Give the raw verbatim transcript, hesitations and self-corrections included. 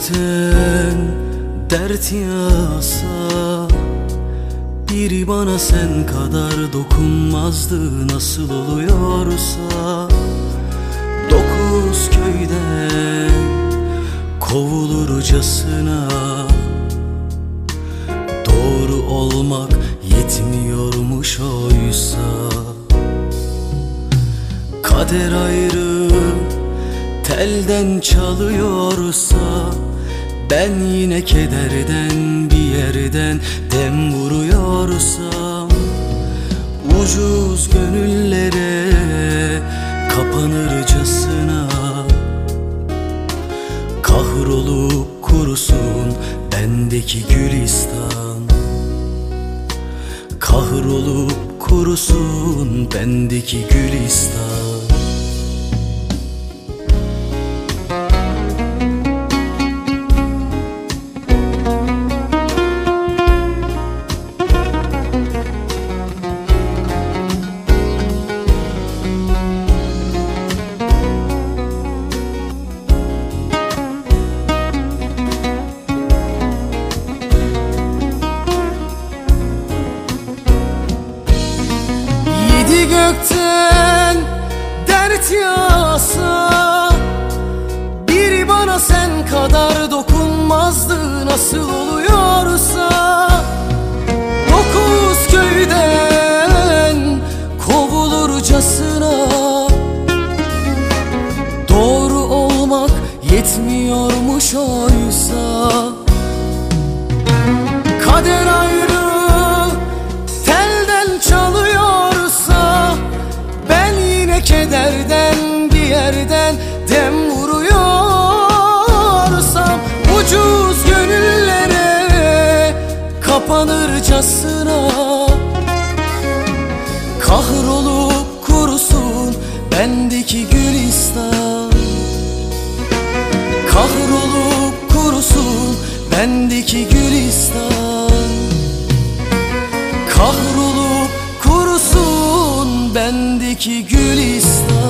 gökten dert yağsa, biri bana sen kadar dokunmazdı nasıl oluyorsa. Dokuz köyden kovulurcasına doğru olmak yetmiyormuş oysa. Kader ayrı telden çalıyorsa, ben yine kederden bir yerden dem vuruyorsam, ucuz gönüllere kapanırcasına kahrolup kurusun bendeki gülistan. Kahrolup kurusun bendeki gülistan. Gökten dert yağsa, biri bana sen kadar dokunmazdı nasıl oluyorsa. Dokuz köyden kovulurcasına doğru olmak yetmiyormuş oysa. Kader ayrı telden çalıyorsa, ben yine kederden bir yerden dem vuruyorsam, ucuz gönüllere kapanırcasına kahrolup kurusun bendeki gülistan. Kahrolup kurusun bendeki gülistan. Kahrolup kurusun bendeki gülistan.